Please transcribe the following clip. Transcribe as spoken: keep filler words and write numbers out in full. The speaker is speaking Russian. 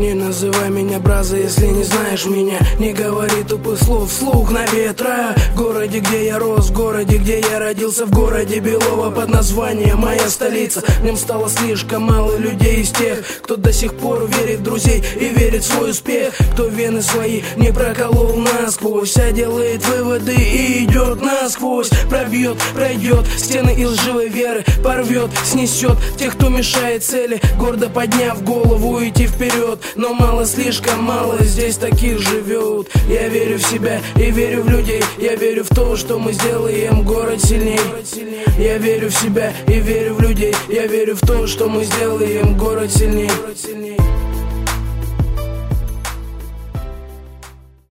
Не называй меня браза, если не знаешь меня. Не говори тупых слов вслух на ветра. В городе, где я рос, в городе, где я родился, в городе Белова под названием моя столица. В нем стало слишком мало людей из тех, кто до сих пор верит в друзей и верит в свой успех. Кто вены свои не проколол насквозь, а делает выводы и идет насквозь. Пробьет, пройдет стены и лживой веры, порвет, снесет тех, кто мешает цели, гордо подняв голову, идти вперед. Но мало, слишком мало здесь таких живет. Я верю в себя и верю в людей. Я верю в то, что мы сделаем город сильней. Я верю в себя и верю в людей. Я верю в то, что мы сделаем город сильней.